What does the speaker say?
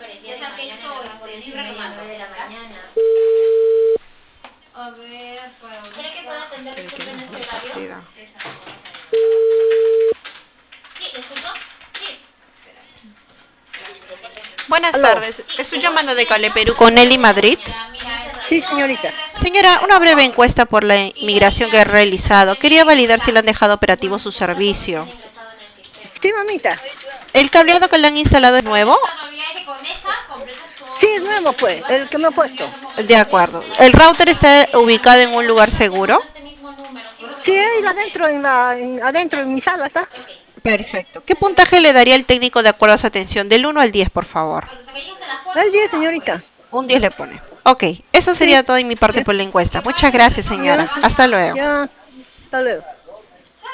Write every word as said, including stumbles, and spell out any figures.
Ya está que esto este, estoy retomando. de la mañana. A ver, para ¿Cree que pueda atender El que usted en nos este horario? fastidia. Sí, ¿le escucho? Sí. Buenas Aló. tardes, estoy llamando de Cale Perú con Nelly Madrid. Sí, señorita. Señora, una breve encuesta por la inmigración que he realizado. Quería validar si le han dejado operativo su servicio. Sí, mamita. ¿El cableado que le han instalado es nuevo? Sí, es nuevo, pues, el que me ha puesto. De acuerdo. ¿El router está ubicado en un lugar seguro? Sí, ahí adentro, en la, en- adentro en mi sala está. Perfecto. ¿Qué puntaje le daría el técnico de acuerdo a su atención? Del uno al diez, por favor. El diez, señorita. Un diez le pone. Ok, eso Sí. sería todo de mi parte por la encuesta. Muchas gracias, señora. Ya, Hasta luego. ya. Hasta luego.